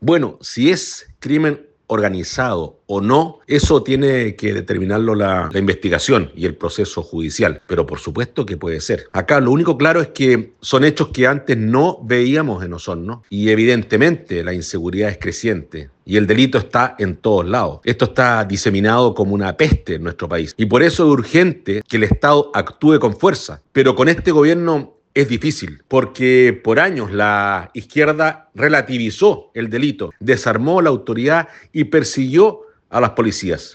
Bueno, si es crimen organizado o no, eso tiene que determinarlo la investigación y el proceso judicial, pero por supuesto que puede ser. Acá lo único claro es que son hechos que antes no veíamos en Osorno y evidentemente la inseguridad es creciente y el delito está en todos lados. Esto está diseminado como una peste en nuestro país y por eso es urgente que el Estado actúe con fuerza, pero con este gobierno es difícil, porque por años la izquierda relativizó el delito, desarmó la autoridad y persiguió a las policías.